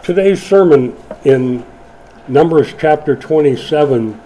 Today's sermon in Numbers chapter 27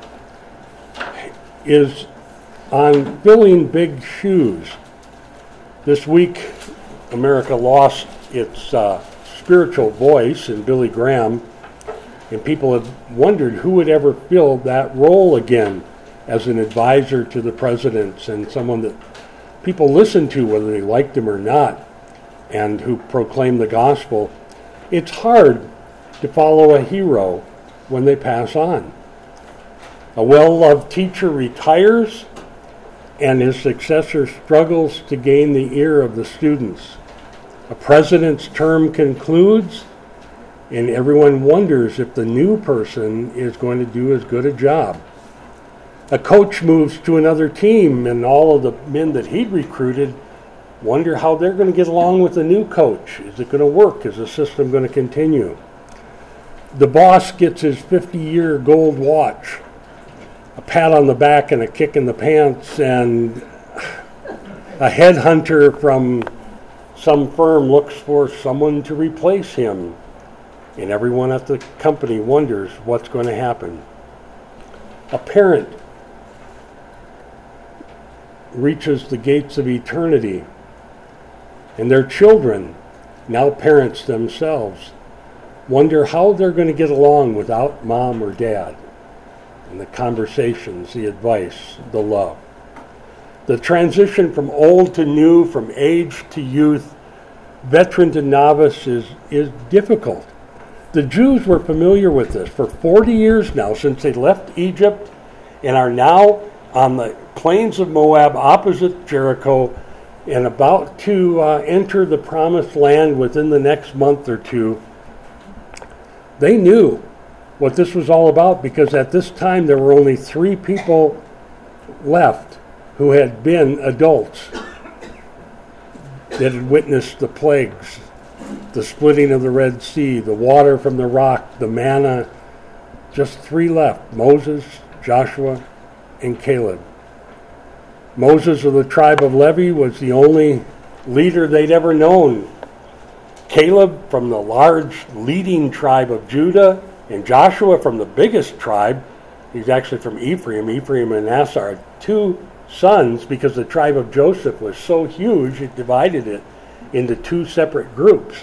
is on filling big shoes. This week, America lost its spiritual voice in Billy Graham, and people have wondered who would ever fill that role again as an advisor to the presidents and someone that people listen to whether they liked him or not, and who proclaim the gospel. It's hard to follow a hero when they pass on. A well-loved teacher retires, and his successor struggles to gain the ear of the students. A president's term concludes, and everyone wonders if the new person is going to do as good a job. A coach moves to another team, and all of the men that he'd recruited wonder how they're going to get along with the new coach. Is it going to work? Is the system going to continue? The boss gets his 50-year gold watch, a pat on the back and a kick in the pants, and a headhunter from some firm looks for someone to replace him, and everyone at the company wonders what's going to happen. A parent reaches the gates of eternity, and their children, now parents themselves, wonder how they're going to get along without mom or dad, and the conversations, the advice, the love. The transition from old to new, from age to youth, veteran to novice is difficult. The Jews were familiar with this for 40 years now, since they left Egypt and are now on the plains of Moab opposite Jericho and about to enter the promised land within the next month or two. They knew what this was all about, because at this time there were only 3 people left who had been adults that had witnessed the plagues, the splitting of the Red Sea, the water from the rock, the manna. Just 3 left: Moses, Joshua, and Caleb. Moses of the tribe of Levi was the only leader they'd ever known. Caleb from the large leading tribe of Judah, and Joshua from the biggest tribe. He's actually from Ephraim. Ephraim and Manasseh are 2 sons, because the tribe of Joseph was so huge it divided it into 2 separate groups.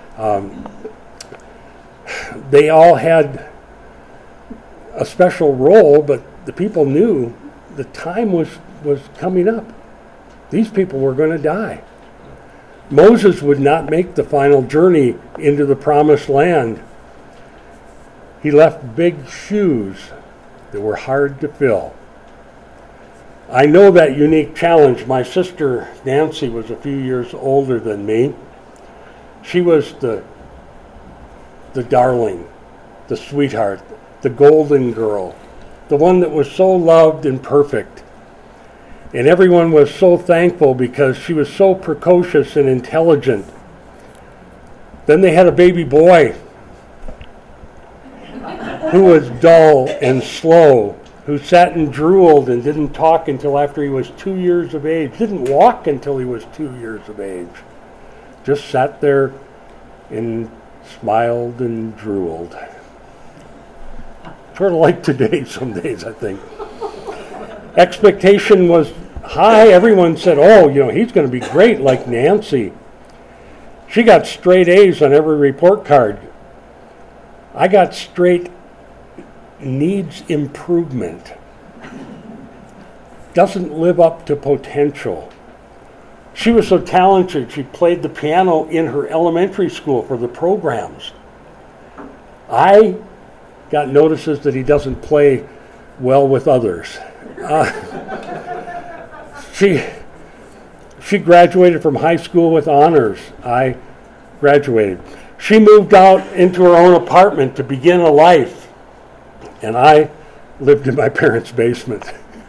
They all had a special role, but the people knew the time was coming up. These people were going to die. Moses would not make the final journey into the promised land. He left big shoes that were hard to fill. I know that unique challenge. My sister Nancy was a few years older than me. She was the darling, the sweetheart, the golden girl, the one that was so loved and perfect. And everyone was so thankful because she was so precocious and intelligent. Then they had a baby boy who was dull and slow, who sat and drooled and didn't talk until after he was 2 years of age, didn't walk until he was 2 years of age, just sat there and smiled and drooled. Sort of like today some days, I think. Expectation was high. Everyone said, he's going to be great like Nancy. She got straight A's on every report card. I got straight needs improvement. Doesn't live up to potential. She was so talented, she played the piano in her elementary school for the programs. I got notices that he doesn't play well with others. She graduated from high school with honors. I graduated. She moved out into her own apartment to begin a life, and I lived in my parents' basement.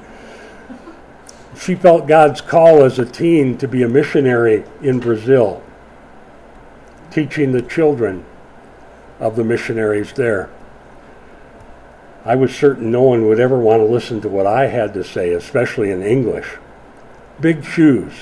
She felt God's call as a teen to be a missionary in Brazil, teaching the children of the missionaries there. I was certain no one would ever want to listen to what I had to say, especially in English. Big shoes.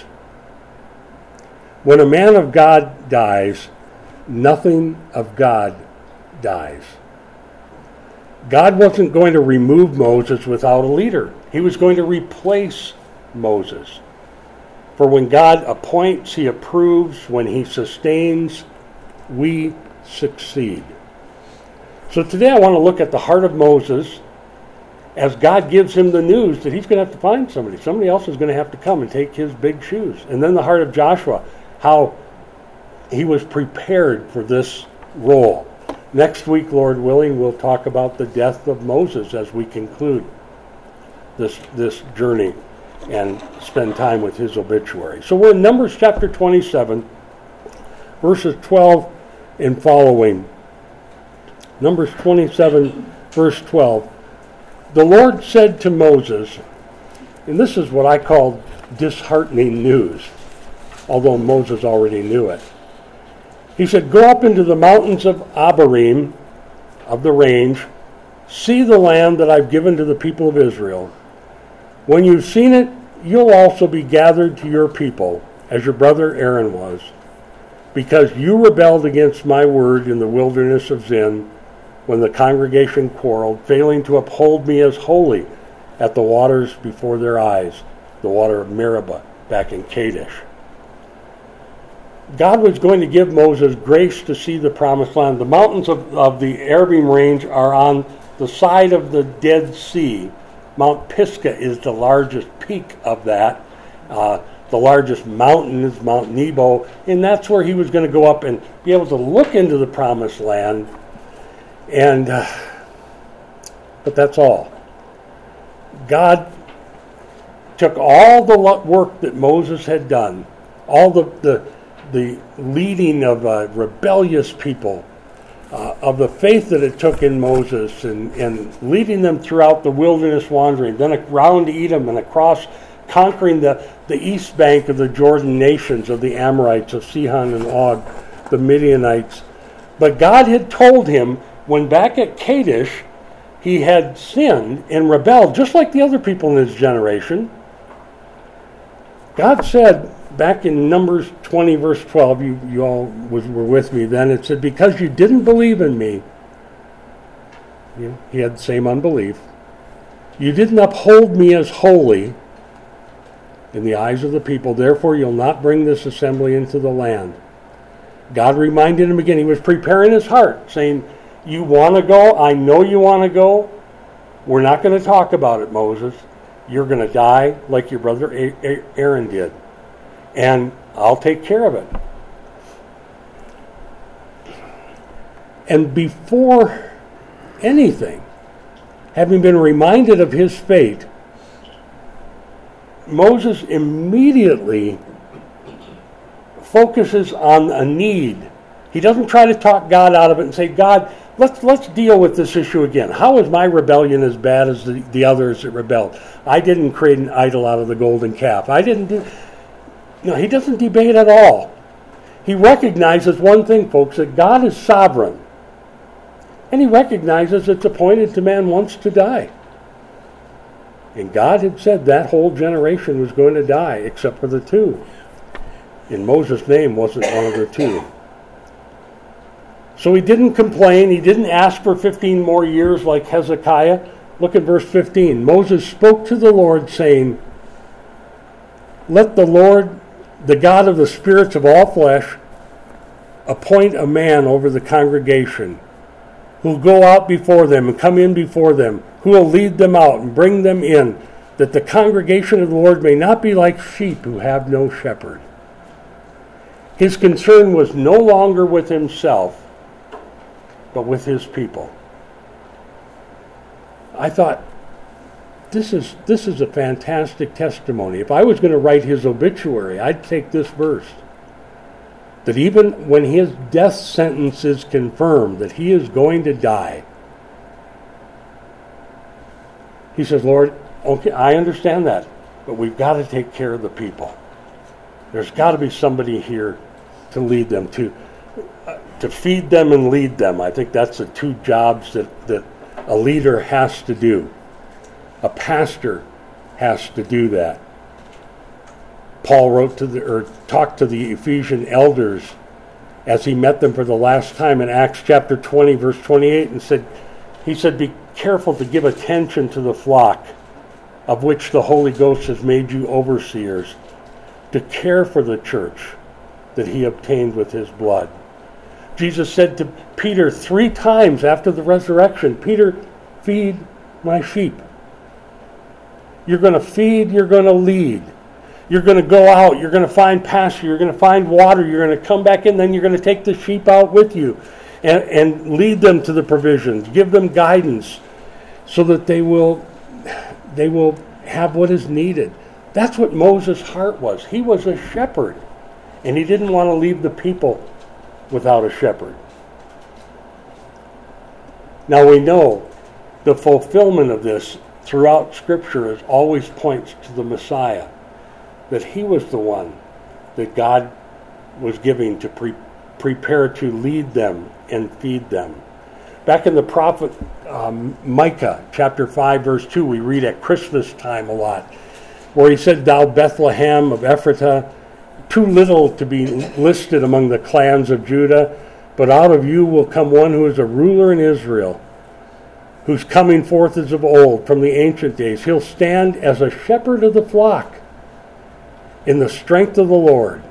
When a man of God dies, nothing of God dies. God wasn't going to remove Moses without a leader. He was going to replace Moses. For when God appoints, he approves. When he sustains, we succeed. So today I want to look at the heart of Moses as God gives him the news that he's going to have to find somebody. Somebody else is going to have to come and take his big shoes. And then the heart of Joshua, how he was prepared for this role. Next week, Lord willing, we'll talk about the death of Moses as we conclude this journey and spend time with his obituary. So we're in Numbers chapter 27, verses 12 and following. Numbers 27, verse 12. The Lord said to Moses, and this is what I call disheartening news, although Moses already knew it. He said, go up into the mountains of Abarim, of the range, see the land that I've given to the people of Israel. When you've seen it, you'll also be gathered to your people, as your brother Aaron was, because you rebelled against my word in the wilderness of Zin, when the congregation quarreled, failing to uphold me as holy at the waters before their eyes, the water of Meribah, back in Kadesh. God was going to give Moses grace to see the promised land. The mountains of the Abarim range are on the side of the Dead Sea. Mount Pisgah is the largest peak of that. The largest mountain is Mount Nebo, and that's where he was going to go up and be able to look into the promised land. And but that's all. God took all the work that Moses had done, all the leading of rebellious people, of the faith that it took in Moses, and leading them throughout the wilderness wandering, then around Edom and across, conquering the east bank of the Jordan nations of the Amorites, of Sihon and Og, the Midianites. But God had told him, when back at Kadesh, he had sinned and rebelled, just like the other people in his generation. God said, back in Numbers 20, verse 12, you all were with me then, it said, because you didn't believe in me, he had the same unbelief, you didn't uphold me as holy in the eyes of the people, therefore you'll not bring this assembly into the land. God reminded him again, he was preparing his heart, saying, you want to go? I know you want to go. We're not going to talk about it, Moses. You're going to die like your brother Aaron did. And I'll take care of it. And before anything, having been reminded of his fate, Moses immediately focuses on a need. He doesn't try to talk God out of it and say, God, let's deal with this issue again. How is my rebellion as bad as the others that rebelled? I didn't create an idol out of the golden calf. I didn't do... No, he doesn't debate at all. He recognizes one thing, folks, that God is sovereign. And he recognizes it's appointed to man once to die. And God had said that whole generation was going to die, except for the two. And Moses' name wasn't one of the two. So he didn't complain. He didn't ask for 15 more years like Hezekiah. Look at verse 15. Moses spoke to the Lord, saying, let the Lord, the God of the spirits of all flesh, appoint a man over the congregation who will go out before them and come in before them, who will lead them out and bring them in, that the congregation of the Lord may not be like sheep who have no shepherd. His concern was no longer with himself, but with his people. I thought, this is a fantastic testimony. If I was going to write his obituary, I'd take this verse. That even when his death sentence is confirmed, that he is going to die, he says, Lord, okay, I understand that, but we've got to take care of the people. There's got to be somebody here to lead them, to feed them and lead them. I think that's the two jobs that a leader has to do. A pastor has to do that. Paul talked to the Ephesian elders as he met them for the last time in Acts chapter 20, verse 28, and he said, be careful to give attention to the flock of which the Holy Ghost has made you overseers, to care for the church that he obtained with his blood. Jesus said to Peter 3 times after the resurrection, Peter, feed my sheep. You're going to feed, you're going to lead. You're going to go out, you're going to find pasture, you're going to find water, you're going to come back in, then you're going to take the sheep out with you and lead them to the provisions, give them guidance so that they will have what is needed. That's what Moses' heart was. He was a shepherd, and he didn't want to leave the people without a shepherd. Now we know the fulfillment of this throughout Scripture always points to the Messiah, that he was the one that God was giving to prepare to lead them and feed them. Back in the prophet Micah, chapter 5, verse 2, we read at Christmas time a lot, where he said, Thou Bethlehem of Ephrathah, too little to be listed among the clans of Judah, but out of you will come one who is a ruler in Israel, whose coming forth is of old, from the ancient days. He'll stand as a shepherd of the flock in the strength of the Lord.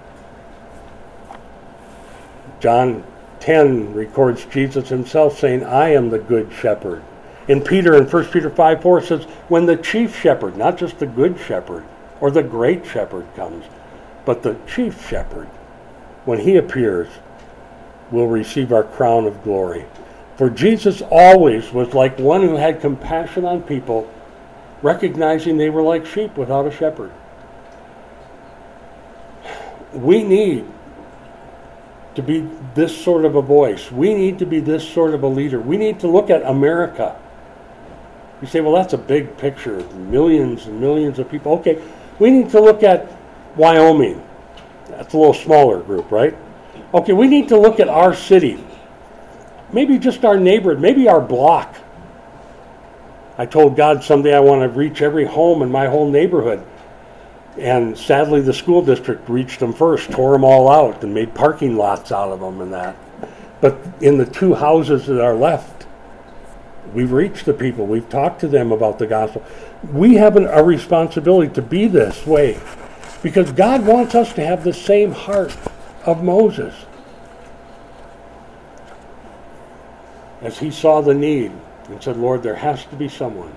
John 10 records Jesus himself saying, I am the good shepherd. In Peter, in 1 Peter 5:4 says, when the chief shepherd, not just the good shepherd or the great shepherd comes, but the chief shepherd, when he appears, will receive our crown of glory. For Jesus always was like one who had compassion on people, recognizing they were like sheep without a shepherd. We need to be this sort of a voice. We need to be this sort of a leader. We need to look at America. You say, well, that's a big picture, millions and millions of people. Okay, we need to look at Wyoming. That's a little smaller group, right? Okay, we need to look at our city. Maybe just our neighborhood, maybe our block. I told God someday I want to reach every home in my whole neighborhood. And sadly, the school district reached them first, tore them all out, and made parking lots out of them and that. But in the 2 houses that are left, we've reached the people. We've talked to them about the gospel. We have a responsibility to be this way, because God wants us to have the same heart of Moses. As he saw the need and said, Lord, there has to be someone.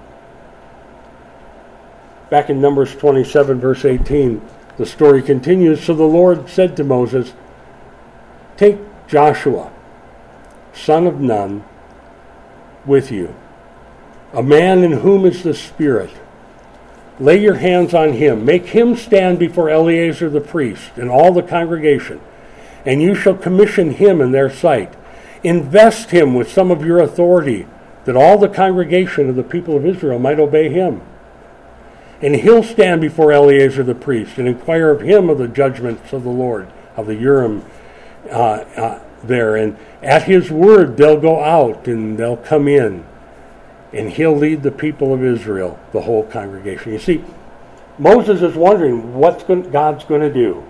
Back in Numbers 27, verse 18, the story continues. So the Lord said to Moses, take Joshua, son of Nun, with you, a man in whom is the Spirit. Lay your hands on him. Make him stand before Eleazar the priest and all the congregation, and you shall commission him in their sight. Invest him with some of your authority, that all the congregation of the people of Israel might obey him. And he'll stand before Eleazar the priest and inquire of him of the judgments of the Lord, of the Urim there. And at his word they'll go out and they'll come in. And he'll lead the people of Israel, the whole congregation. You see, Moses is wondering what God's going to do.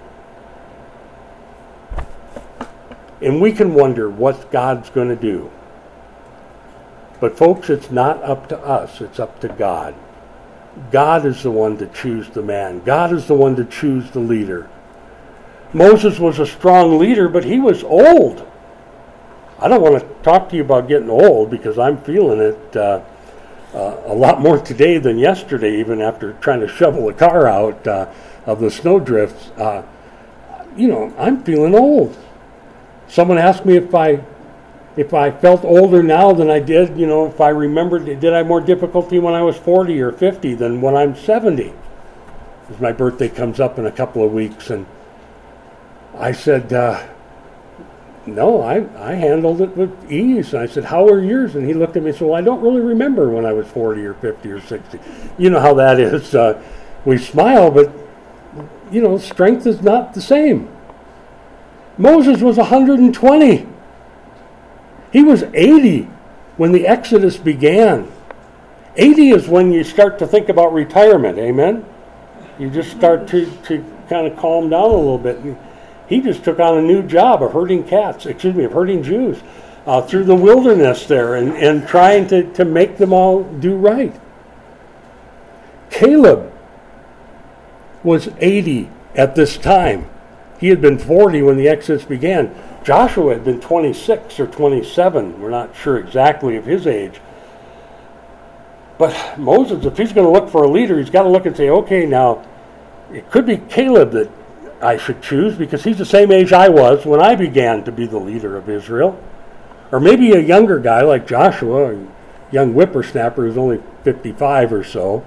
And we can wonder what God's going to do. But folks, it's not up to us. It's up to God. God is the one to choose the man. God is the one to choose the leader. Moses was a strong leader, but he was old. I don't want to talk to you about getting old, because I'm feeling it a lot more today than yesterday, even after trying to shovel the car out of the snow drifts. I'm feeling old. Someone asked me if I felt older now than I did, if I remembered, did I have more difficulty when I was 40 or 50 than when I'm 70? Because my birthday comes up in a couple of weeks, and I said, no, I handled it with ease. And I said, how are yours? And he looked at me and said, well, I don't really remember when I was 40 or 50 or 60. You know how that is. We smile, but, strength is not the same. Moses was 120. He was 80 when the Exodus began. 80 is when you start to think about retirement, amen? You just start to kind of calm down a little bit. And He just took on a new job of herding Jews through the wilderness there and trying to make them all do right. Caleb was 80 at this time. He had been 40 when the Exodus began. Joshua had been 26 or 27. We're not sure exactly of his age. But Moses, if he's going to look for a leader, he's got to look and say, okay, now, it could be Caleb that I should choose because he's the same age I was when I began to be the leader of Israel. Or maybe a younger guy like Joshua, a young whippersnapper who's only 55 or so.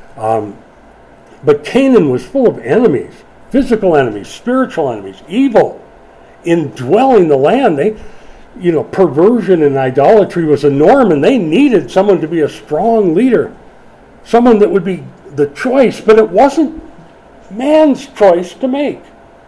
But Canaan was full of enemies, physical enemies, spiritual enemies, evil, indwelling the land. Perversion and idolatry was a norm, and they needed someone to be a strong leader, someone that would be the choice, but it wasn't man's choice to make.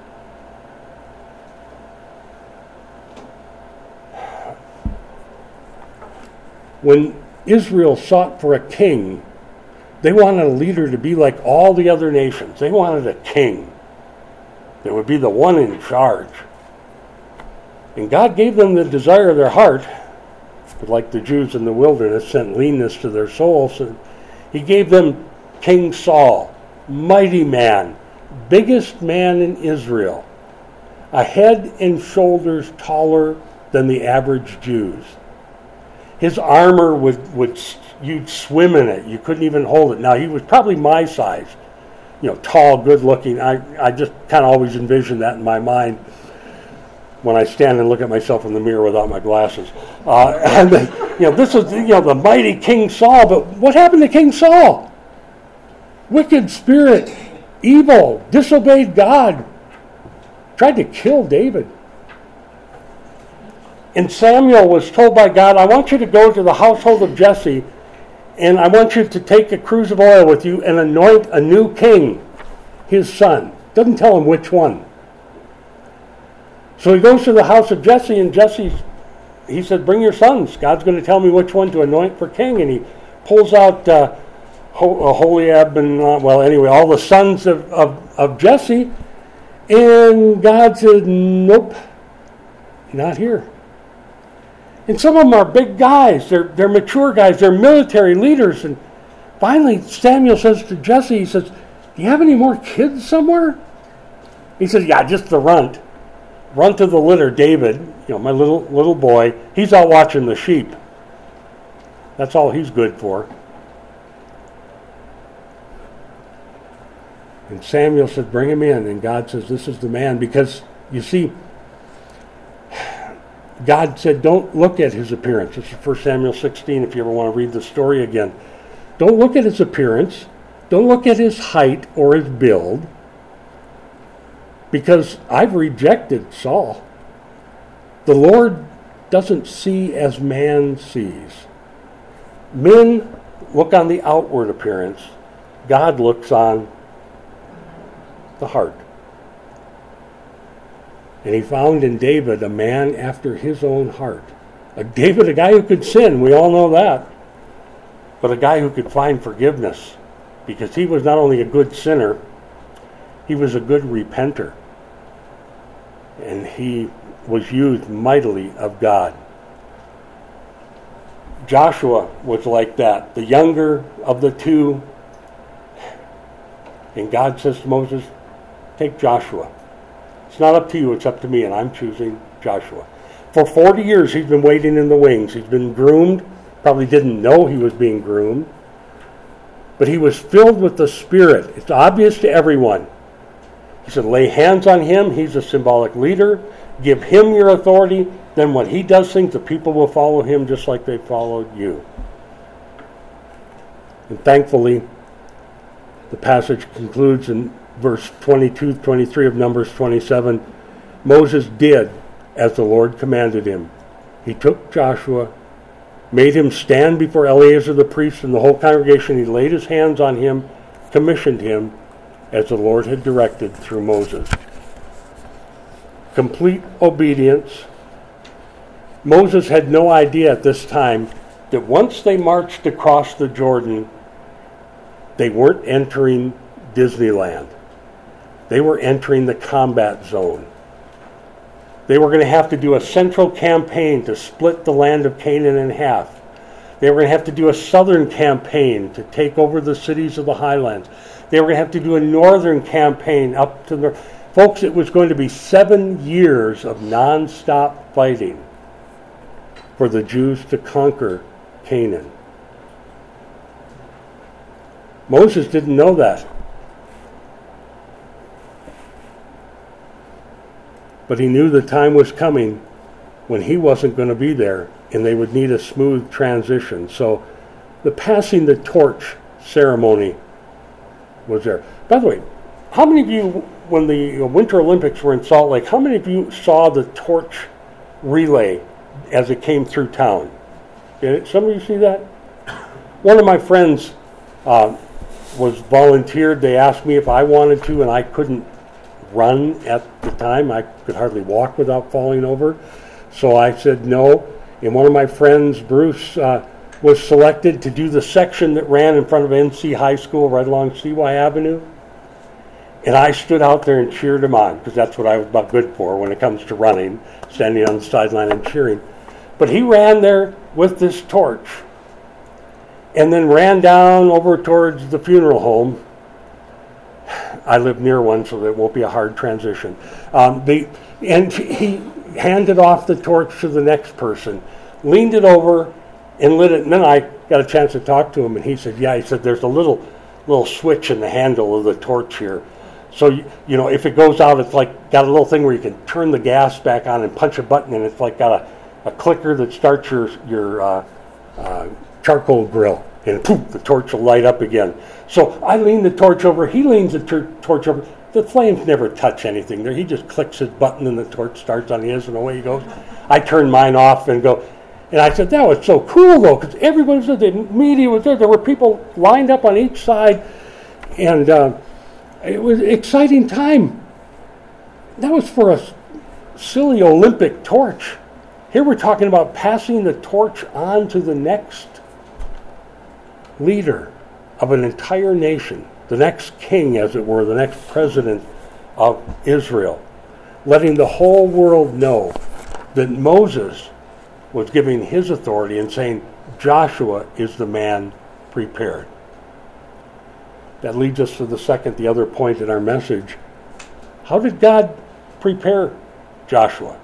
When Israel sought for a king, they wanted a leader to be like all the other nations. They wanted a king that would be the one in charge. And God gave them the desire of their heart, but like the Jews in the wilderness sent leanness to their souls. And he gave them King Saul, mighty man, biggest man in Israel, a head and shoulders taller than the average Jews. His armor you'd swim in it. You couldn't even hold it. Now, he was probably my size, tall, good looking. I just kind of always envision that in my mind when I stand and look at myself in the mirror without my glasses. This is, the mighty King Saul. But what happened to King Saul? Wicked spirit, evil, disobeyed God, tried to kill David. And Samuel was told by God, I want you to go to the household of Jesse, and I want you to take a cruse of oil with you and anoint a new king, his son. Doesn't tell him which one. So he goes to the house of Jesse, and he said, bring your sons. God's going to tell me which one to anoint for king. And he pulls out Holiab and, all the sons of Jesse. And God said, nope, not here. And some of them are big guys. They're mature guys. They're military leaders. And finally, Samuel says to Jesse, he says, do you have any more kids somewhere? He says, yeah, just the runt. Runt of the litter, David, my little boy. He's out watching the sheep. That's all he's good for. And Samuel said, bring him in. And God says, this is the man. Because, you see, God said, don't look at his appearance. This is 1 Samuel 16, if you ever want to read the story again. Don't look at his appearance. Don't look at his height or his build. Because I've rejected Saul. The Lord doesn't see as man sees. Men look on the outward appearance. God looks on the heart. And he found in David a man after his own heart. David, a guy who could sin, we all know that. But a guy who could find forgiveness. Because he was not only a good sinner, he was a good repenter. And he was used mightily of God. Joshua was like that, the younger of the two. And God says to Moses, take Joshua. It's not up to you, it's up to me, and I'm choosing Joshua. For 40 years, he's been waiting in the wings. He's been groomed. Probably didn't know he was being groomed. But he was filled with the Spirit. It's obvious to everyone. He said, lay hands on him. He's a symbolic leader. Give him your authority. Then when he does things, the people will follow him just like they followed you. And thankfully, the passage concludes in verse 22, 23 of Numbers 27. Moses did as the Lord commanded him. He took Joshua, made him stand before Eleazar the priest and the whole congregation. He laid his hands on him, commissioned him, as the Lord had directed through Moses. Complete obedience. Moses had no idea at this time that once they marched across the Jordan, they weren't entering Disneyland. They were entering the combat zone. They were going to have to do a central campaign to split the land of Canaan in half. They were going to have to do a southern campaign to take over the cities of the highlands. They were going to have to do a northern campaign up to the north. Folks, it was going to be 7 years of non-stop fighting for the Jews to conquer Canaan. Moses didn't know that. But he knew the time was coming when he wasn't going to be there and they would need a smooth transition. So the passing the torch ceremony was there. By the way, how many of you, when the Winter Olympics were in Salt Lake, how many of you saw the torch relay as it came through town? Did some of you see that? One of my friends was volunteered. They asked me if I wanted to, and I couldn't run at the time. I could hardly walk without falling over. So I said no. And one of my friends, Bruce, was selected to do the section that ran in front of NC High School right along CY Avenue. And I stood out there and cheered him on, because that's what I was about good for when it comes to running, standing on the sideline and cheering. But he ran there with this torch and then ran down over towards the funeral home. I live near one, so that won't be a hard transition. And he handed off the torch to the next person, leaned it over, and lit it. And then I got a chance to talk to him, and he said, yeah, he said, there's a little switch in the handle of the torch here. So, you know, if it goes out, it's like got a little thing where you can turn the gas back on and punch a button, and it's like got a clicker that starts your charcoal grill. And poof, the torch will light up again. So I lean the torch over, he leans the torch over. The flames never touch anything there. He just clicks his button and the torch starts on his and away he goes. I turn mine off and go. And I said, that was so cool though, because everybody was there, the media was there. There were people lined up on each side. And it was an exciting time. That was for a silly Olympic torch. Here we're talking about passing the torch on to the next leader of an entire nation, the next king, as it were, the next president of Israel, letting the whole world know that Moses was giving his authority and saying, Joshua is the man prepared. That leads us to the other point in our message. How did God prepare Joshua?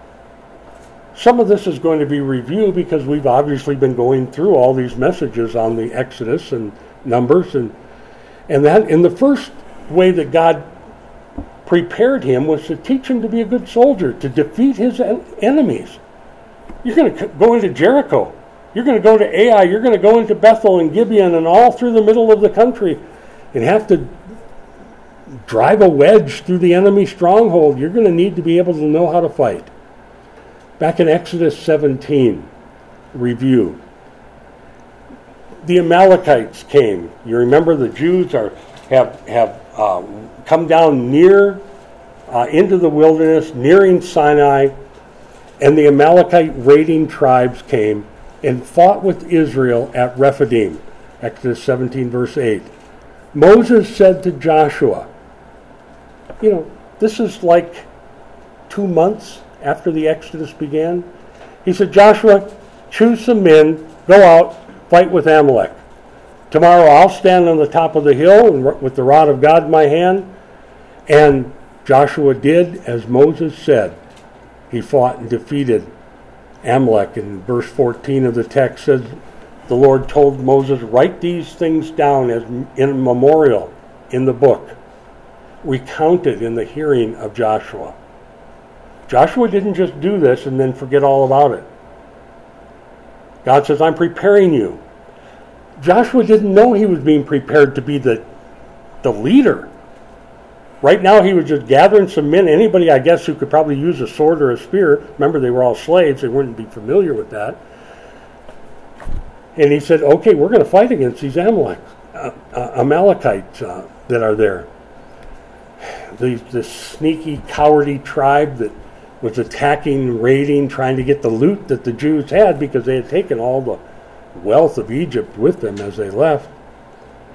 Some of this is going to be reviewed because we've obviously been going through all these messages on the Exodus and Numbers, and that in the first way that God prepared him was to teach him to be a good soldier, to defeat his enemies. You're going to go into Jericho. You're going to go to Ai. You're going to go into Bethel and Gibeon and all through the middle of the country and have to drive a wedge through the enemy stronghold. You're going to need to be able to know how to fight. Back in Exodus 17, review. The Amalekites came. You remember the Jews have come down near into the wilderness, nearing Sinai, and the Amalekite raiding tribes came and fought with Israel at Rephidim. Exodus 17, verse 8. Moses said to Joshua, this is like 2 months after the Exodus began. He said, Joshua, choose some men, go out, fight with Amalek. Tomorrow I'll stand on the top of the hill with the rod of God in my hand. And Joshua did as Moses said. He fought and defeated Amalek. And verse 14 of the text says, the Lord told Moses, write these things down as in a memorial in the book, recounted in the hearing of Joshua. Joshua didn't just do this and then forget all about it. God says, I'm preparing you. Joshua didn't know he was being prepared to be the leader. Right now he was just gathering some men, anybody I guess who could probably use a sword or a spear. Remember, they were all slaves. They wouldn't be familiar with that. And he said, okay, we're going to fight against these Amalekites that are there. This sneaky, cowardly tribe that was attacking, raiding, trying to get the loot that the Jews had because they had taken all the wealth of Egypt with them as they left.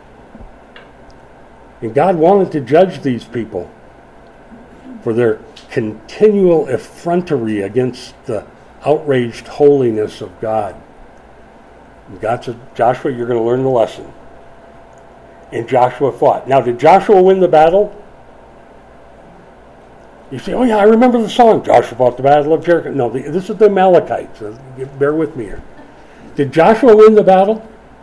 And God wanted to judge these people for their continual effrontery against the outraged holiness of God. And God said, Joshua, you're going to learn the lesson. And Joshua fought. Now, did Joshua win the battle? You say, oh yeah, I remember the song, Joshua fought the battle of Jericho. No, this is the Amalekites. Bear with me here. Did Joshua win the battle?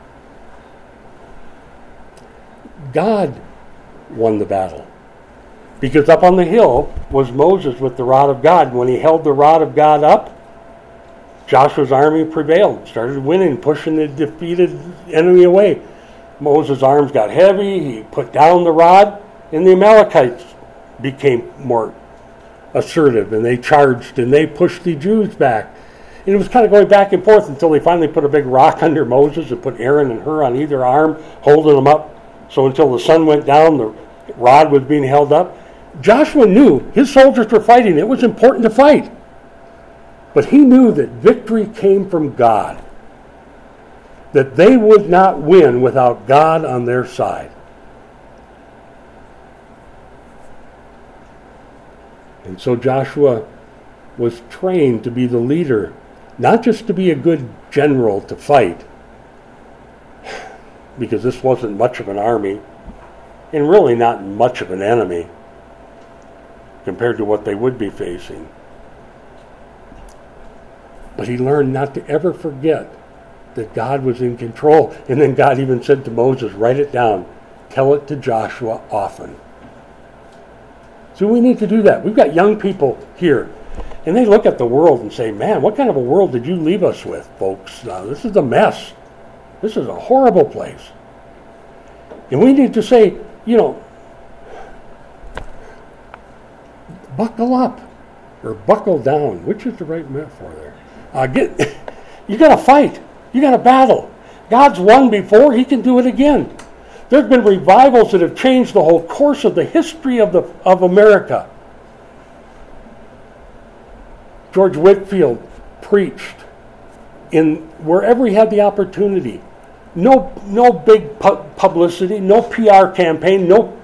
God won the battle. Because up on the hill was Moses with the rod of God. When he held the rod of God up, Joshua's army prevailed, started winning, pushing the defeated enemy away. Moses' arms got heavy, he put down the rod, and the Amalekites became more assertive, and they charged, and they pushed the Jews back. And it was kind of going back and forth until they finally put a big rock under Moses and put Aaron and Hur on either arm, holding them up. So until the sun went down, the rod was being held up. Joshua knew his soldiers were fighting. It was important to fight. But he knew that victory came from God, that they would not win without God on their side. And so Joshua was trained to be the leader, not just to be a good general to fight, because this wasn't much of an army, and really not much of an enemy compared to what they would be facing. But he learned not to ever forget that God was in control. And then God even said to Moses, write it down. Tell it to Joshua often. So we need to do that. We've got young people here, and they look at the world and say, man, what kind of a world did you leave us with, folks? This is a mess. This is a horrible place. And we need to say, buckle up or buckle down. Which is the right metaphor there? You got to fight. You got to battle. God's won before. He can do it again. There's been revivals that have changed the whole course of the history of America. George Whitefield preached in wherever he had the opportunity. No big publicity, no PR campaign, no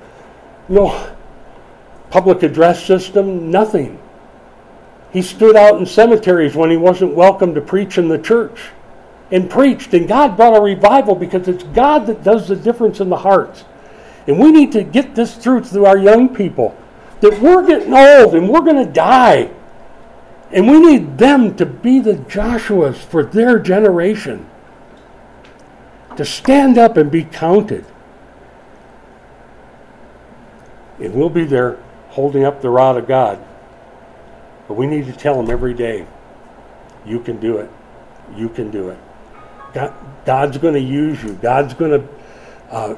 public address system, nothing. He stood out in cemeteries when he wasn't welcome to preach in the church and preached. And God brought a revival because it's God that does the difference in the hearts. And we need to get this through our young people that we're getting old and we're going to die. And we need them to be the Joshuas for their generation, to stand up and be counted. And we'll be there holding up the rod of God. But we need to tell them every day, you can do it. You can do it. God's going to use you. God's going to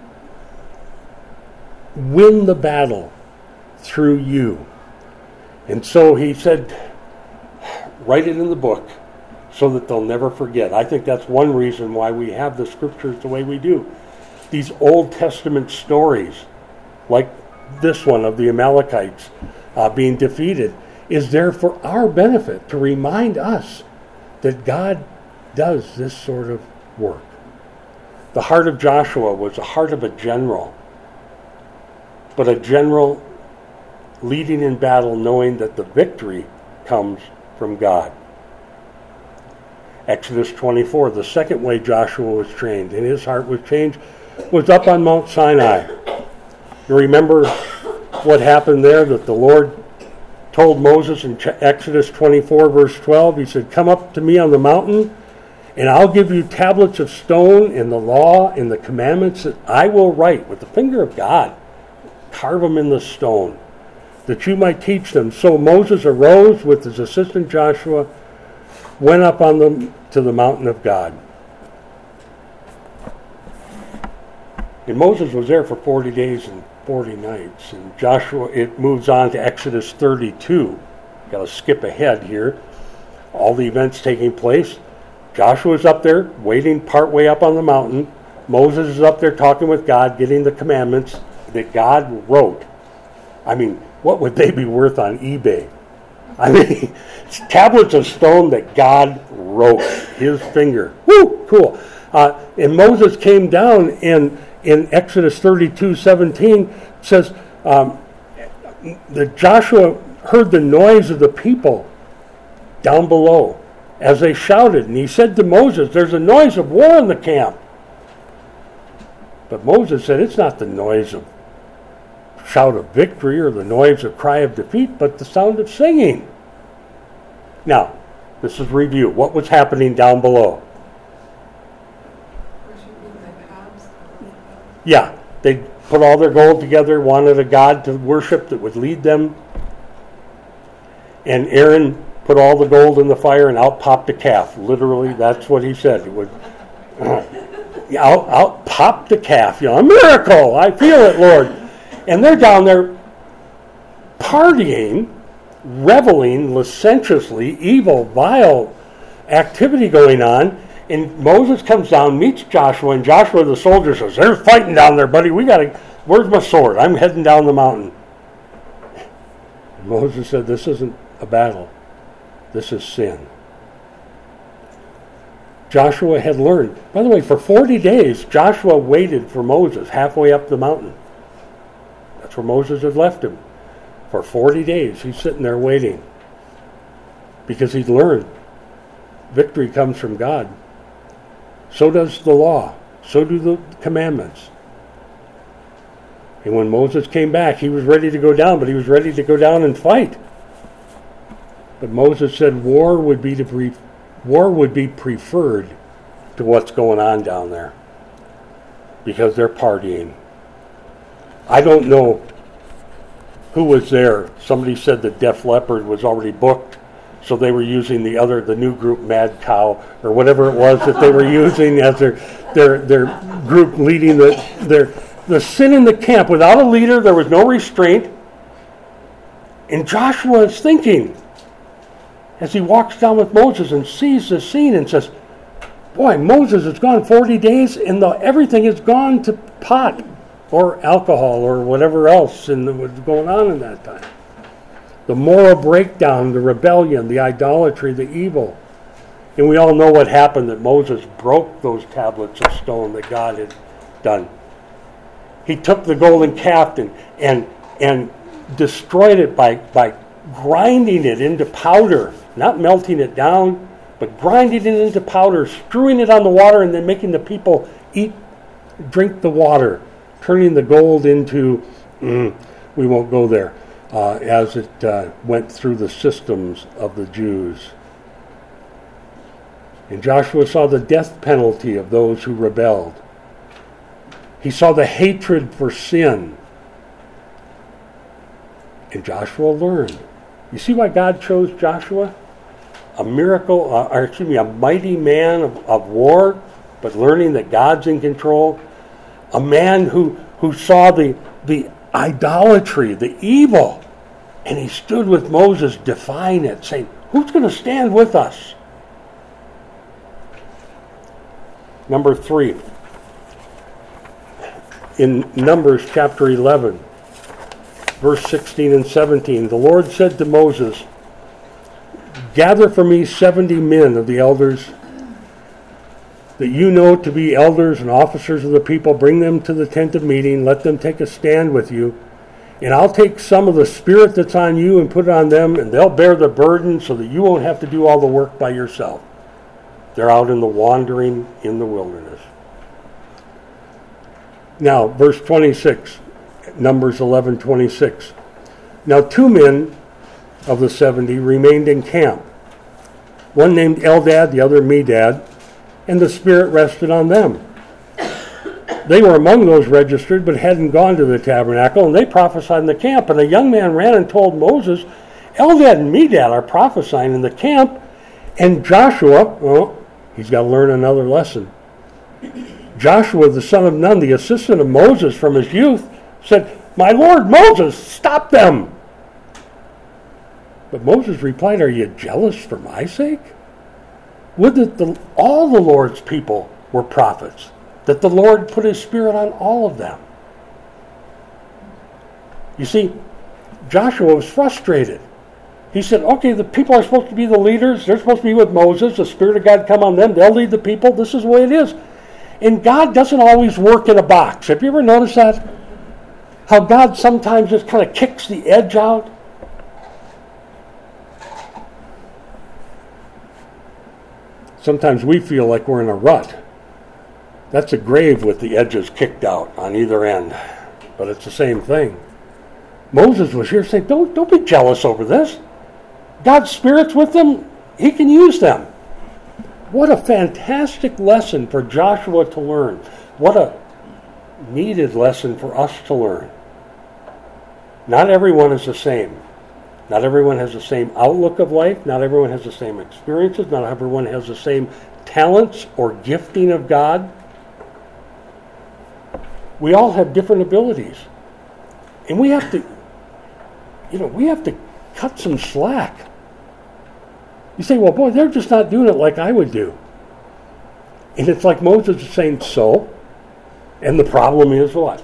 win the battle through you. And so he said, write it in the book so that they'll never forget. I think that's one reason why we have the scriptures the way we do. These Old Testament stories, like this one of the Amalekites being defeated, is there for our benefit to remind us that God does this sort of work. The heart of Joshua was the heart of a general, but a general leading in battle knowing that the victory comes from God. Exodus 24, the second way Joshua was trained and his heart was changed was up on Mount Sinai. You remember what happened there, that the Lord told Moses in Exodus 24, verse 12, he said, come up to me on the mountain, and I'll give you tablets of stone and the law and the commandments that I will write with the finger of God. Carve them in the stone, that you might teach them. So Moses arose with his assistant Joshua, went up to the mountain of God. And Moses was there for 40 days and 40 nights. And Joshua, it moves on to Exodus 32. Got to skip ahead here. All the events taking place. Joshua's up there, waiting partway up on the mountain. Moses is up there talking with God, getting the commandments that God wrote. I mean, what would they be worth on eBay? I mean, it's tablets of stone that God wrote, his finger. Woo, cool. And Moses came down in Exodus 32:17 says that Joshua heard the noise of the people down below as they shouted. And he said to Moses, there's a noise of war in the camp. But Moses said, it's not the noise of shout of victory or the noise of cry of defeat, but the sound of singing. Now, this is review. What was happening down below? Yeah, they put all their gold together, wanted a god to worship that would lead them. And Aaron put all the gold in the fire and out popped a calf. Literally, that's what he said. It would out popped the calf. A miracle. I feel it, Lord. And they're down there partying, reveling licentiously, evil, vile activity going on. And Moses comes down, meets Joshua, and Joshua the soldier says, they're fighting down there, buddy. Where's my sword? I'm heading down the mountain. And Moses said, this isn't a battle. This is sin. Joshua had learned. By the way, for 40 days, Joshua waited for Moses halfway up the mountain. That's where Moses had left him. For 40 days, he's sitting there waiting. Because he'd learned victory comes from God. So does the law. So do the commandments. And when Moses came back, he was ready to go down, but he was ready to go down and fight. But Moses said war would be preferred to what's going on down there. Because they're partying. I don't know who was there. Somebody said that Def Leppard was already booked. So they were using the new group, Mad Cow, or whatever it was that they were using as their group leading the sin in the camp. Without a leader, there was no restraint. And Joshua is thinking, as he walks down with Moses and sees the scene and says, boy, Moses has gone 40 days and everything has gone to pot or alcohol or whatever else was going on in that time. The moral breakdown, the rebellion, the idolatry, the evil. And we all know what happened, that Moses broke those tablets of stone that God had done. He took the golden calf and destroyed it by grinding it into powder, not melting it down, but grinding it into powder, strewing it on the water, and then making the people drink the water, turning the gold into, we won't go there. As it went through the systems of the Jews. And Joshua saw the death penalty of those who rebelled. He saw the hatred for sin. And Joshua learned. You see why God chose Joshua? A mighty man of war, but learning that God's in control. A man who saw the idolatry, the evil, and he stood with Moses defying it, saying, who's going to stand with us? Number 3, in Numbers chapter 11, verse 16 and 17, the Lord said to Moses, gather for me 70 men of the elders that you know to be elders and officers of the people. Bring them to the tent of meeting. Let them take a stand with you. And I'll take some of the spirit that's on you and put it on them, and they'll bear the burden so that you won't have to do all the work by yourself. They're out in the wandering in the wilderness. Now, verse 26, Numbers 11:26. Now 2 men of the 70 remained in camp. One named Eldad, the other Medad, and the Spirit rested on them. They were among those registered, but hadn't gone to the tabernacle, and they prophesied in the camp. And a young man ran and told Moses, Eldad and Medad are prophesying in the camp. And Joshua, he's got to learn another lesson. Joshua, the son of Nun, the assistant of Moses from his youth, said, my Lord Moses, stop them. But Moses replied, are you jealous for my sake? Would that all the Lord's people were prophets, that the Lord put his Spirit on all of them. You see, Joshua was frustrated. He said, okay, the people are supposed to be the leaders. They're supposed to be with Moses. The Spirit of God come on them. They'll lead the people. This is the way it is. And God doesn't always work in a box. Have you ever noticed that? How God sometimes just kind of kicks the edge out? Sometimes we feel like we're in a rut. That's a grave with the edges kicked out on either end. But it's the same thing. Moses was here saying, don't be jealous over this. God's Spirit's with them. He can use them. What a fantastic lesson for Joshua to learn. What a needed lesson for us to learn. Not everyone is the same. Not everyone has the same outlook of life. Not everyone has the same experiences. Not everyone has the same talents or gifting of God. We all have different abilities. And we have to cut some slack. You say, well, boy, they're just not doing it like I would do. And it's like Moses is saying, so? And the problem is what?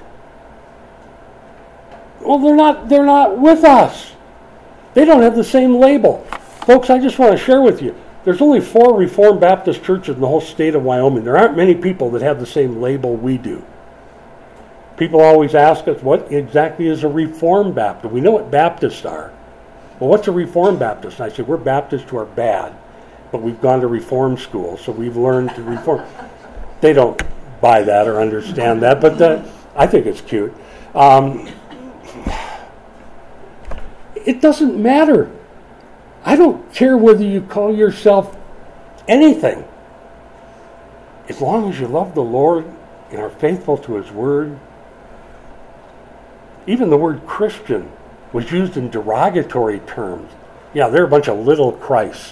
Well, they're not with us. They don't have the same label. Folks, I just want to share with you, there's only 4 Reformed Baptist churches in the whole state of Wyoming. There aren't many people that have the same label we do. People always ask us, what exactly is a Reformed Baptist? We know what Baptists are. Well, what's a Reformed Baptist? And I said, we're Baptists who are bad, but we've gone to Reform school, so we've learned to reform. They don't buy that or understand that, but I think it's cute. It doesn't matter. I don't care whether you call yourself anything. As long as you love the Lord and are faithful to His Word. Even the word Christian was used in derogatory terms. Yeah, they're a bunch of little Christ.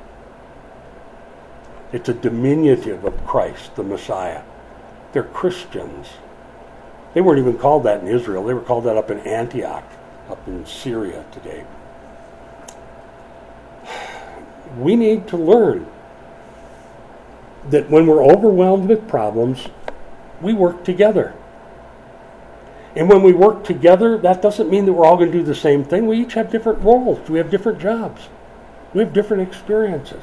It's a diminutive of Christ, the Messiah. They're Christians. They weren't even called that in Israel. They were called that up in Antioch, up in Syria today. We need to learn that when we're overwhelmed with problems, we work together. And when we work together, that doesn't mean that we're all going to do the same thing. We each have different roles. We have different jobs. We have different experiences.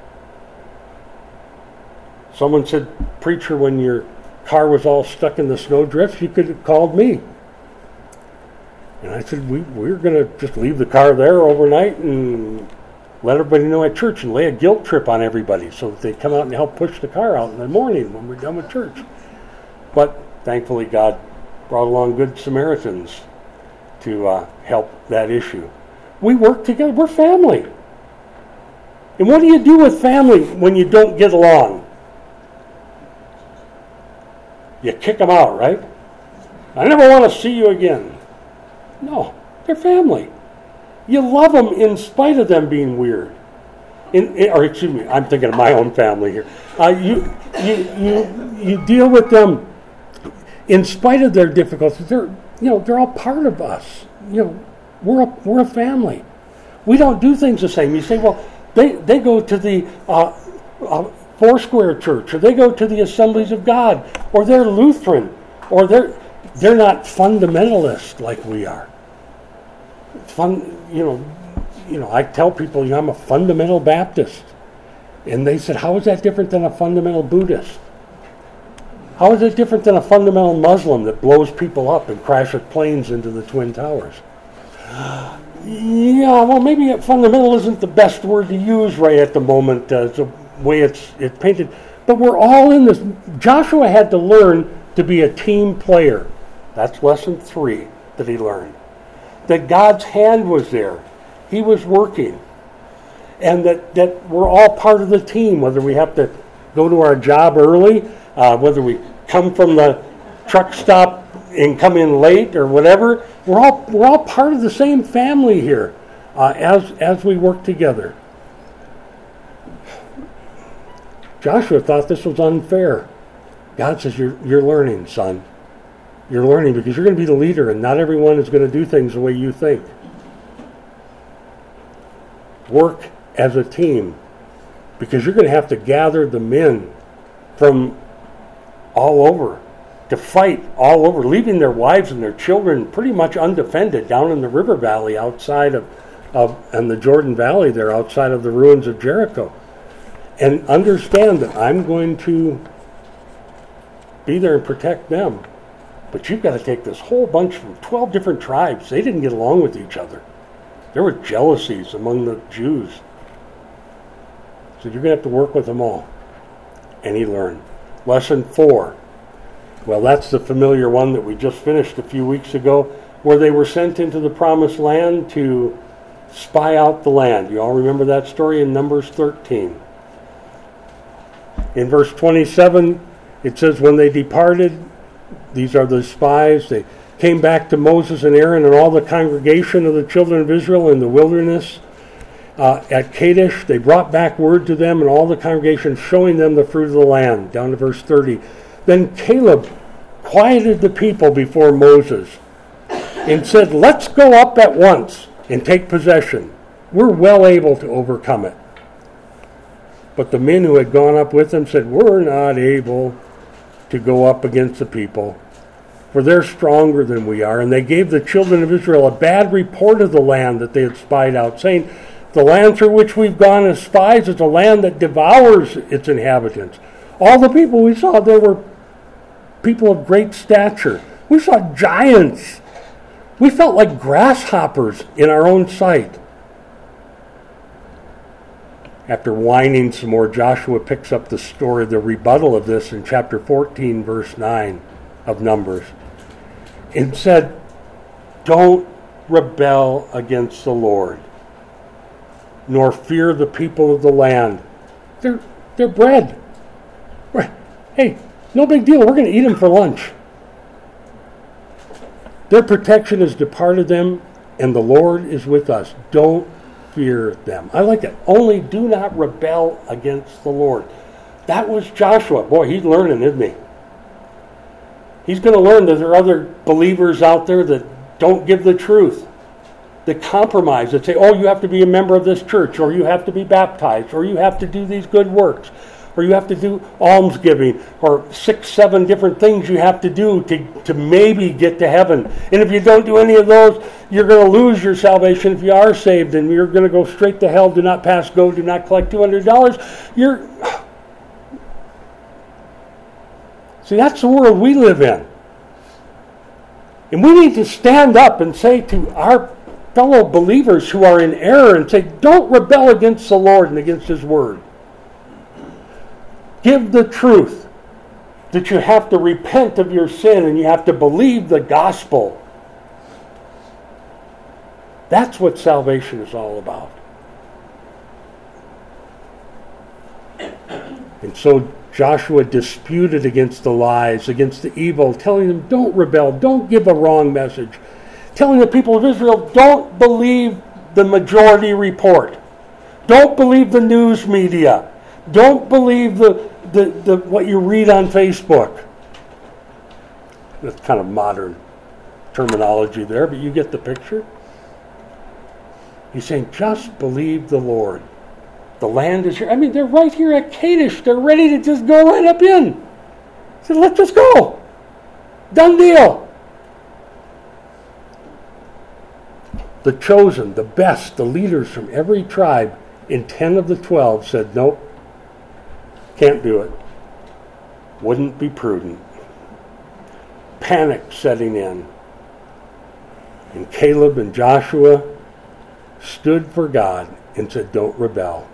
Someone said, preacher, when your car was all stuck in the snowdrifts, you could have called me. And I said, we're going to just leave the car there overnight and let everybody know at church and lay a guilt trip on everybody so that they come out and help push the car out in the morning when we're done with church. But thankfully, God brought along good Samaritans to help that issue. We work together. We're family. And what do you do with family when you don't get along? You kick them out, right? I never want to see you again. No, they're family. You love them in spite of them being weird. Excuse me, I'm thinking of my own family here. You deal with them in spite of their difficulties. They're all part of us. We're a family. We don't do things the same. You say, well, they go to the Foursquare Church, or they go to the Assemblies of God, or they're Lutheran, or they're not fundamentalist like we are. I tell people, I'm a fundamental Baptist. And they said, how is that different than a fundamental Buddhist? How is it different than a fundamental Muslim that blows people up and crashes planes into the Twin Towers? Yeah, well, maybe fundamental isn't the best word to use right at the moment. It's the way it's painted. But we're all in this. Joshua had to learn to be a team player. That's lesson 3 that he learned. That God's hand was there. He was working. And that we're all part of the team, whether we have to go to our job early, whether we come from the truck stop and come in late or whatever. We're all part of the same family here as we work together. Joshua thought this was unfair. God says, you're learning, son. You're learning because you're going to be the leader, and not everyone is going to do things the way you think. Work as a team, because you're going to have to gather the men from all over to fight all over, leaving their wives and their children pretty much undefended down in the river valley outside and the Jordan Valley there outside of the ruins of Jericho. And understand that I'm going to be there and protect them. But you've got to take this whole bunch from 12 different tribes. They didn't get along with each other. There were jealousies among the Jews. So you're going to have to work with them all. And he learned. Lesson 4. Well, that's the familiar one that we just finished a few weeks ago, where they were sent into the promised land to spy out the land. You all remember that story in Numbers 13. In verse 27, it says, when they departed, these are the spies, they came back to Moses and Aaron and all the congregation of the children of Israel in the wilderness at Kadesh. They brought back word to them and all the congregation, showing them the fruit of the land. Down to verse 30. Then Caleb quieted the people before Moses and said, let's go up at once and take possession. We're well able to overcome it. But the men who had gone up with him said, we're not able to go up against the people, for they're stronger than we are. And they gave the children of Israel a bad report of the land that they had spied out, saying, the land through which we've gone as spies is a land that devours its inhabitants. All the people we saw there were people of great stature. We saw giants. We felt like grasshoppers in our own sight. After whining some more, Joshua picks up the story, the rebuttal of this in chapter 14, verse 9 of Numbers, and said, don't rebel against the Lord, nor fear the people of the land. They're bread. Hey, no big deal. We're going to eat them for lunch. Their protection has departed them, and the Lord is with us. Don't fear them. I like that. Only do not rebel against the Lord. That was Joshua. Boy, he's learning, isn't he? He's going to learn that there are other believers out there that don't give the truth, that compromise, that say, oh, you have to be a member of this church, or you have to be baptized, or you have to do these good works, or you have to do almsgiving, or 6, 7 different things you have to do to maybe get to heaven. And if you don't do any of those, you're going to lose your salvation if you are saved, and you're going to go straight to hell. Do not pass go, do not collect $200. See, that's the world we live in. And we need to stand up and say to our fellow believers who are in error and say, don't rebel against the Lord and against His Word. Give the truth that you have to repent of your sin and you have to believe the gospel. That's what salvation is all about. And so Joshua disputed against the lies, against the evil, telling them, don't rebel, don't give a wrong message. Telling the people of Israel, don't believe the majority report. Don't believe the news media. Don't believe the what you read on Facebook. That's kind of modern terminology there, but you get the picture. He's saying, just believe the Lord. The land is here. I mean, they're right here at Kadesh. They're ready to just go right up in. He said, let's just go. Done deal. The chosen, the best, the leaders from every tribe in 10 of the 12 said, nope, can't do it. Wouldn't be prudent. Panic setting in. And Caleb and Joshua stood for God and said, don't rebel.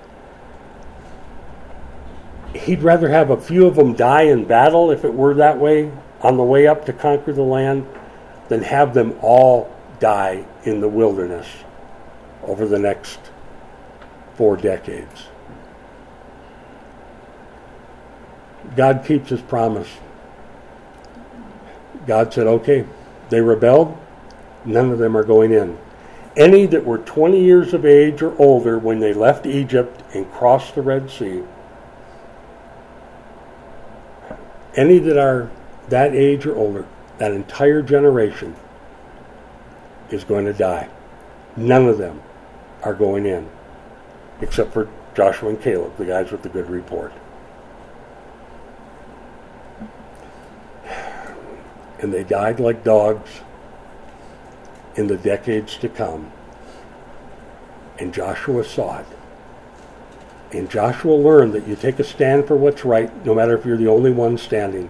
He'd rather have a few of them die in battle, if it were that way, on the way up to conquer the land, than have them all die in the wilderness over the next 4 decades. God keeps His promise. God said, okay, they rebelled, none of them are going in. Any that were 20 years of age or older when they left Egypt and crossed the Red Sea, any that are that age or older, that entire generation is going to die. None of them are going in, except for Joshua and Caleb, the guys with the good report. And they died like dogs in the decades to come. And Joshua saw it. And Joshua learned that you take a stand for what's right, no matter if you're the only one standing.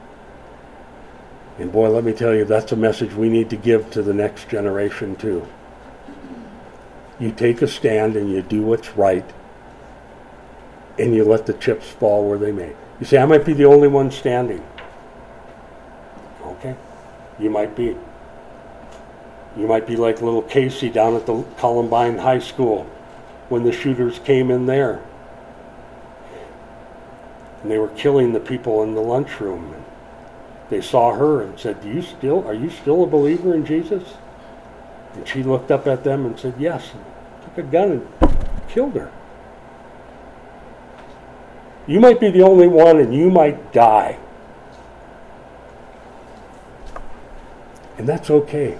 And boy, let me tell you, that's a message we need to give to the next generation too. You take a stand and you do what's right, and you let the chips fall where they may. You say, I might be the only one standing. Okay, you might be. You might be like little Casey down at the Columbine High School when the shooters came in there. And they were killing the people in the lunchroom. And they saw her and said, are you still a believer in Jesus? And she looked up at them and said, yes. And took a gun and killed her. You might be the only one and you might die. And that's okay.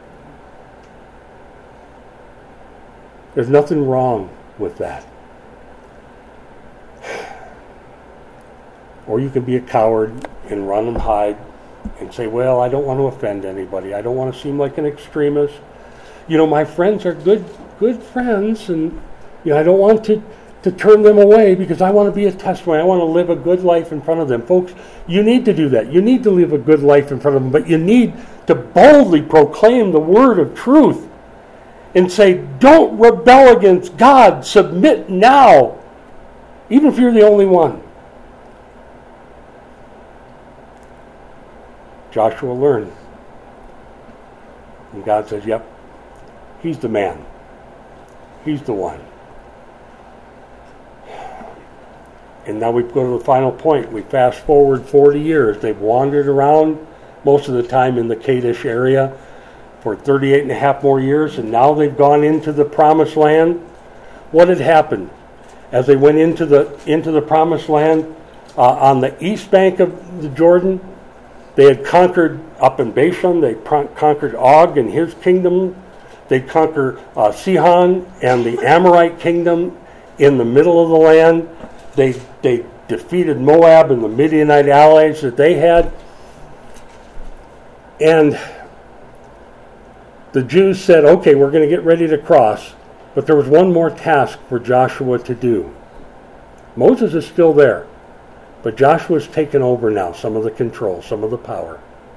There's nothing wrong with that. Or you can be a coward and run and hide and say, well, I don't want to offend anybody. I don't want to seem like an extremist. You know, my friends are good friends, and I don't want to turn them away because I want to be a testimony. I want to live a good life in front of them. Folks, you need to do that. You need to live a good life in front of them, but you need to boldly proclaim the word of truth and say, don't rebel against God. Submit now, even if you're the only one. Joshua learned. And God says, yep, he's the man. He's the one. And now we go to the final point. We fast forward 40 years. They've wandered around most of the time in the Kadesh area for 38 and a half more years, and now they've gone into the promised land. What had happened? As they went into the promised land, on the east bank of the Jordan, they had conquered up in Bashan. They conquered Og and his kingdom. They conquered Sihon and the Amorite kingdom in the middle of the land. They defeated Moab and the Midianite allies that they had. And the Jews said, okay, we're going to get ready to cross. But there was one more task for Joshua to do. Moses is still there. But Joshua's taken over now, some of the control, some of the power.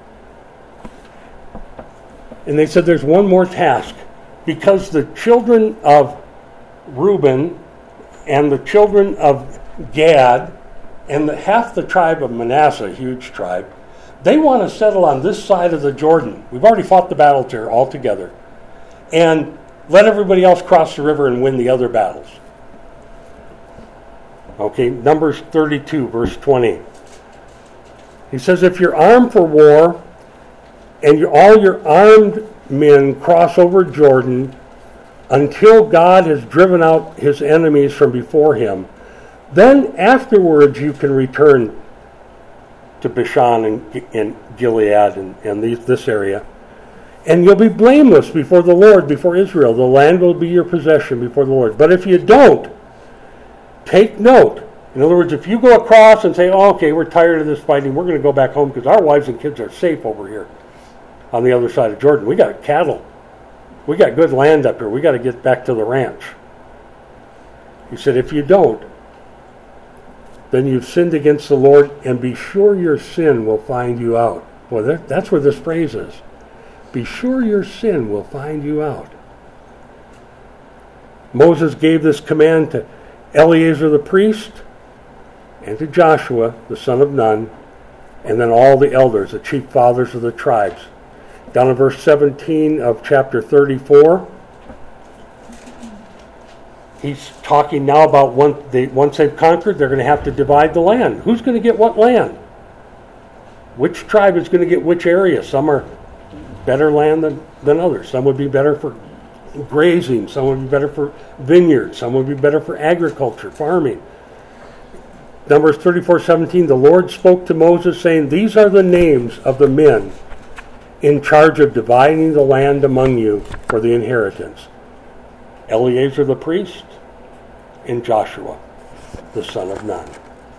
And they said there's one more task. Because the children of Reuben and the children of Gad and half the tribe of Manasseh, a huge tribe, they want to settle on this side of the Jordan. We've already fought the battles here all together. And let everybody else cross the river and win the other battles. Okay, Numbers 32, verse 20. He says, if you're armed for war and all your armed men cross over Jordan until God has driven out his enemies from before him, then afterwards you can return to Bashan and Gilead and this area. And you'll be blameless before the Lord, before Israel. The land will be your possession before the Lord. But if you don't, take note. In other words, if you go across and say, oh, okay, we're tired of this fighting, we're going to go back home because our wives and kids are safe over here on the other side of Jordan. We got cattle. We got good land up here. We got to get back to the ranch. He said, if you don't, then you've sinned against the Lord, and be sure your sin will find you out. Well, that's where this phrase is. Be sure your sin will find you out. Moses gave this command to Eleazar the priest and to Joshua, the son of Nun, and then all the elders, the chief fathers of the tribes. Down in verse 17 of chapter 34, he's talking now about once they've conquered, they're going to have to divide the land. Who's going to get what land? Which tribe is going to get which area? Some are better land than others. Some would be better for grazing. Some would be better for vineyards. Some would be better for agriculture, farming. Numbers 34:17, the Lord spoke to Moses, saying, these are the names of the men in charge of dividing the land among you for the inheritance. Eleazar the priest and Joshua, the son of Nun.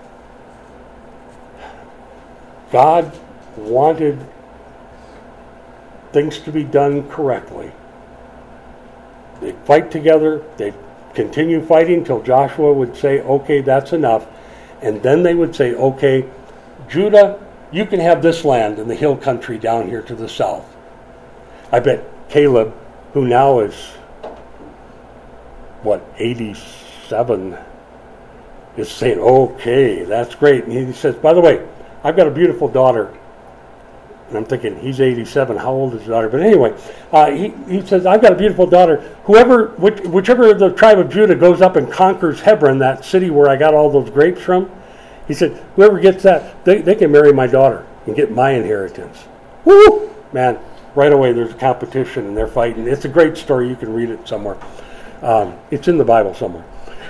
God wanted things to be done correctly. They'd fight together. They'd continue fighting until Joshua would say, okay, that's enough. And then they would say, okay, Judah, you can have this land in the hill country down here to the south. I bet Caleb, who now is, 87, is saying, okay, that's great. And he says, by the way, I've got a beautiful daughter. And I'm thinking, he's 87. How old is his daughter? But anyway, he says, I've got a beautiful daughter. Whichever of the tribe of Judah goes up and conquers Hebron, that city where I got all those grapes from, he said, whoever gets that, they can marry my daughter and get my inheritance. Woo! Man, right away there's a competition and they're fighting. It's a great story. You can read it somewhere. It's in the Bible somewhere.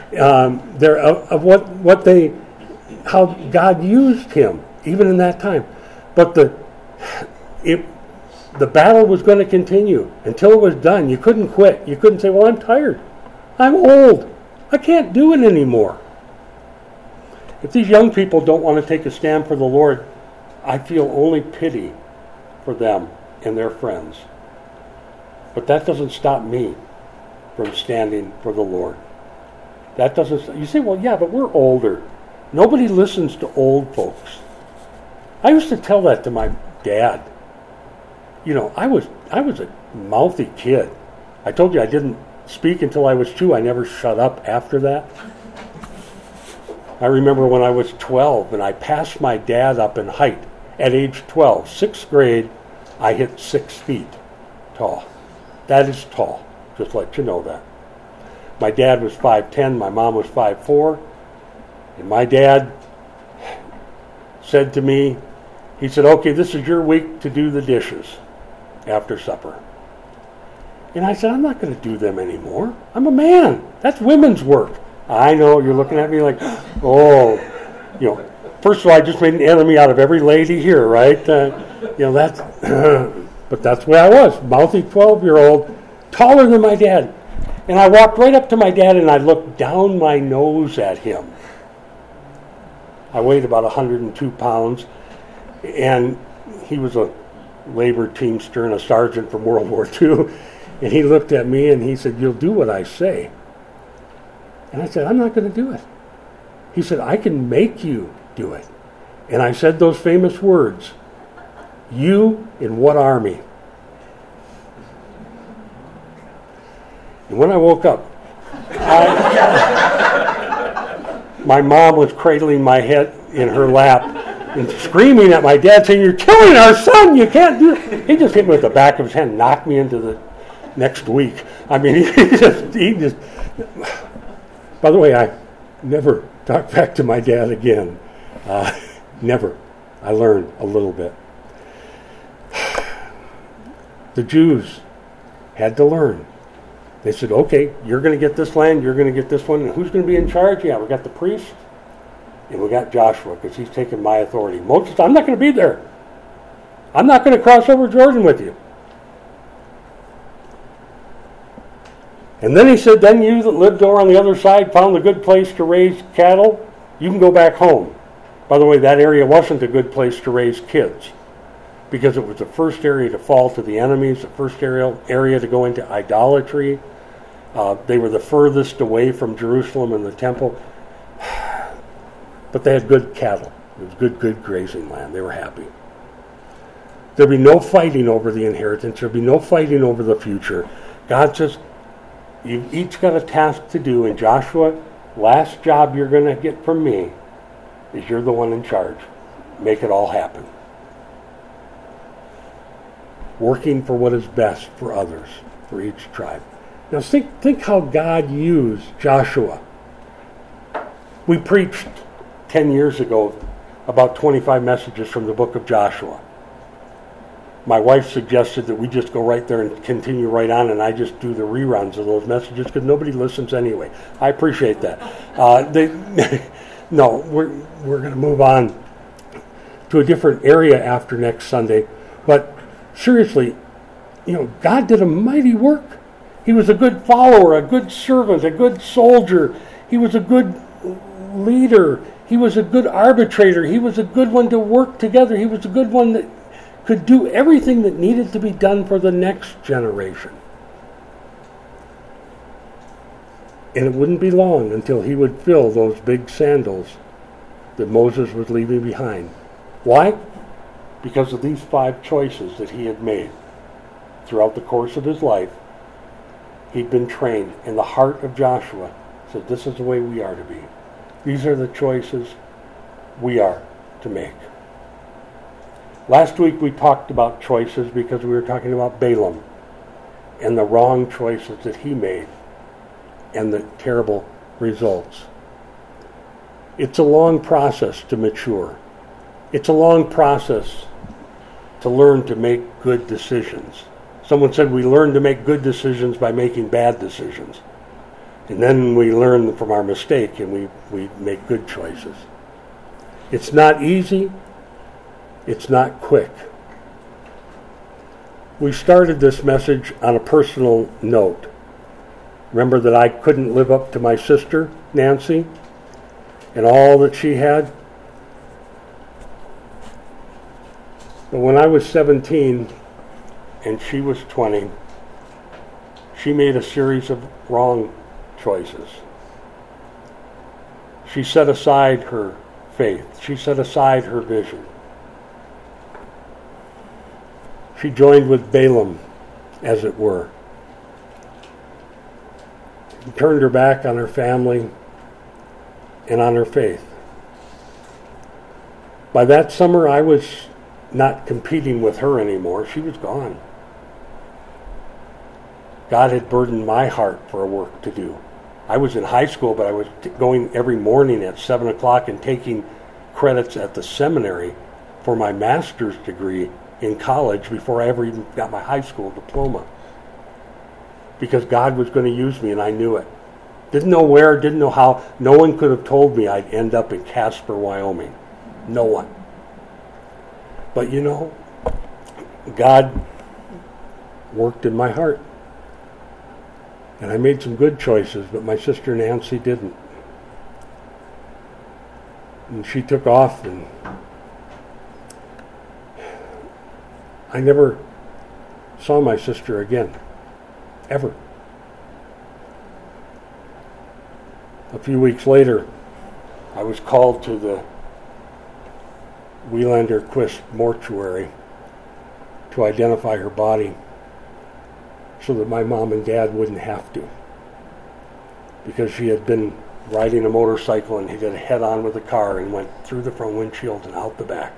How God used him even in that time. But the battle was going to continue until it was done. You couldn't quit. You couldn't say, well, I'm tired. I'm old. I can't do it anymore. If these young people don't want to take a stand for the Lord, I feel only pity for them and their friends. But that doesn't stop me from standing for the Lord. That doesn't. You say, well, yeah, but we're older. Nobody listens to old folks. I used to tell that to my dad. You know, I was a mouthy kid. I told you I didn't speak until I was 2. I never shut up after that. I remember when I was 12 and I passed my dad up in height at age 12, 6th grade. I hit 6 feet tall. That is tall. Just let you know that. My dad was 5'10", my mom was 5'4", and my dad said to me, he said, okay, this is your week to do the dishes after supper. And I said, I'm not going to do them anymore. I'm a man. That's women's work. I know, you're looking at me like, oh, you know, first of all, I just made an enemy out of every lady here, right? That's, but that's the way I was, mouthy 12-year-old, taller than my dad. And I walked right up to my dad and I looked down my nose at him. I weighed about 102 pounds, and he was a labor teamster and a sergeant from World War II. And he looked at me and he said, you'll do what I say. And I said, I'm not going to do it. He said, I can make you do it. And I said those famous words, you in what army? And when I woke up, my mom was cradling my head in her lap and screaming at my dad, saying, you're killing our son, you can't do it. He just hit me with the back of his hand, knocked me into the next week. I mean, he just by the way, I never talked back to my dad again. Never. I learned a little bit. The Jews had to learn. They said, okay, you're going to get this land, you're going to get this one, and who's going to be in charge? Yeah, we got the priest, and we got Joshua, because he's taking my authority. Moses, I'm not going to be there. I'm not going to cross over Jordan with you. And then he said, then you that lived over on the other side found a good place to raise cattle, you can go back home. By the way, that area wasn't a good place to raise kids, because it was the first area to fall to the enemies, the first area to go into idolatry. They were the furthest away from Jerusalem and the temple. But they had good cattle. It was good grazing land. They were happy. There'd be no fighting over the inheritance. There'd be no fighting over the future. God says, you've each got a task to do. And Joshua, last job you're going to get from me is you're the one in charge. Make it all happen. Working for what is best for others, for each tribe. Now think how God used Joshua. We preached 10 years ago about 25 messages from the book of Joshua. My wife suggested that we just go right there and continue right on, and I just do the reruns of those messages because nobody listens anyway. I appreciate that. No, we're going to move on to a different area after next Sunday. But seriously, God did a mighty work. He was a good follower, a good servant, a good soldier. He was a good leader. He was a good arbitrator. He was a good one to work together. He was a good one that could do everything that needed to be done for the next generation. And it wouldn't be long until he would fill those big sandals that Moses was leaving behind. Why? Because of these 5 choices that he had made throughout the course of his life. He'd been trained, in the heart of Joshua said, this is the way we are to be. These are the choices we are to make. Last week we talked about choices because we were talking about Balaam and the wrong choices that he made and the terrible results. It's a long process to mature. It's a long process to learn to make good decisions. Someone said we learn to make good decisions by making bad decisions. And then we learn from our mistake and we make good choices. It's not easy. It's not quick. We started this message on a personal note. Remember that I couldn't live up to my sister, Nancy, and all that she had? But when I was 17 and she was 20, she made a series of wrong choices. She set aside her faith. She set aside her vision. She joined with Balaam, as it were. She turned her back on her family and on her faith. By that summer, I was not competing with her anymore. She was gone. God had burdened my heart for a work to do. I was in high school, but I was going every morning at 7 o'clock and taking credits at the seminary for my master's degree in college before I ever even got my high school diploma. Because God was going to use me, and I knew it. Didn't know where, didn't know how. No one could have told me I'd end up in Casper, Wyoming. No one. But you know, God worked in my heart. And I made some good choices, but my sister Nancy didn't. And she took off, and I never saw my sister again. Ever. A few weeks later, I was called to the Welander Quist mortuary to identify her body so that my mom and dad wouldn't have to. Because she had been riding a motorcycle and hit it head on with a car and went through the front windshield and out the back.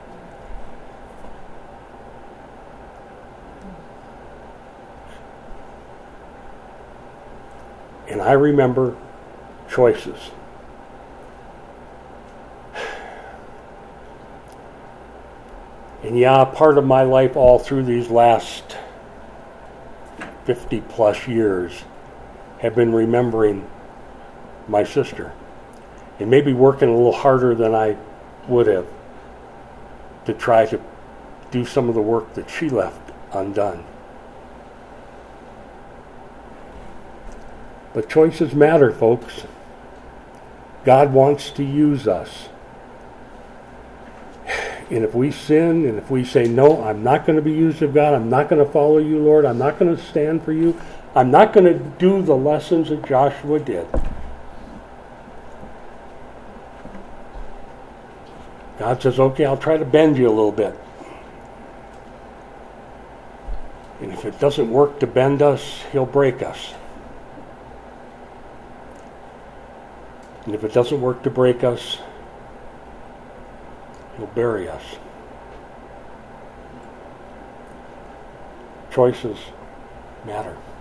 And I remember choices. And yeah, part of my life all through these last 50 plus years have been remembering my sister. And maybe working a little harder than I would have to try to do some of the work that she left undone. But choices matter, folks. God wants to use us. And if we sin, and if we say, no, I'm not going to be used of God, I'm not going to follow you, Lord, I'm not going to stand for you, I'm not going to do the lessons that Joshua did. God says, okay, I'll try to bend you a little bit. And if it doesn't work to bend us, He'll break us. And if it doesn't work to break us, He'll bury us. Choices matter.